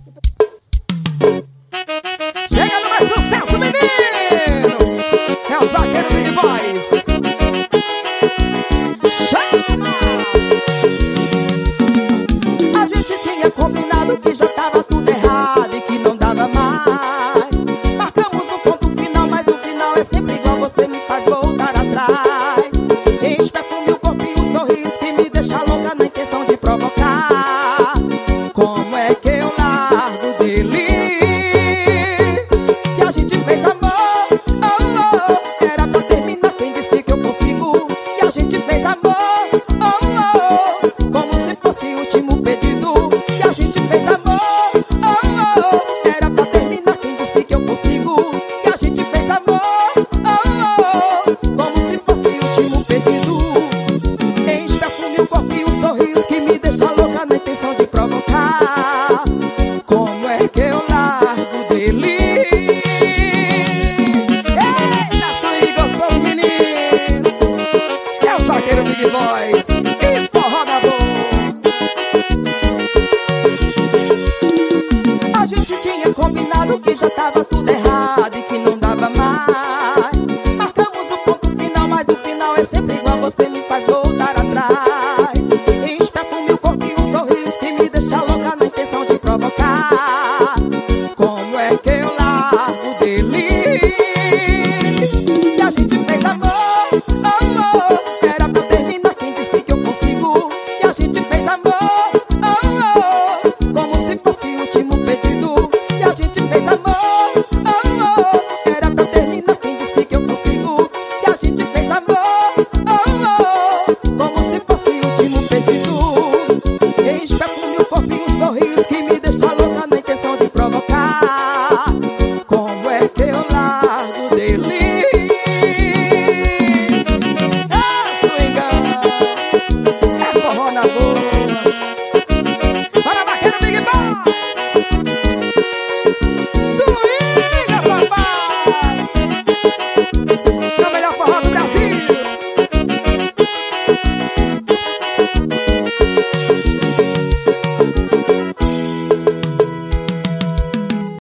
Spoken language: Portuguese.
Chega no mais sucesso, menino! É o Zagueiro Big Boys. Chama! A gente tinha combinado que já tava tudo errado e que não dava mais. Marcamos um ponto final, mas o final é sempre igual, você me faz voltar atrás. Enche perfume, o corpo e um sorriso que me deixa louca na intenção de provocar. Como é que eu largo dele? E a gente fez amor, oh, oh. Era pra terminar, quem disse que eu consigo? E a gente fez amor, oh, oh. Como se fosse o último pedido. E a gente fez amor, oh, oh. Era pra terminar, quem disse que eu consigo? E a gente fez amor, oh, oh. Como se fosse o último pedido. Enche perfume, o corpo e um sorriso que me deixa louca na intenção de provocar. Como é que eu largo dele? Eita, sangue gostoso, menino! É o Zagueiro Big Boys e forró da boa. A gente tinha combinado que já tava tudo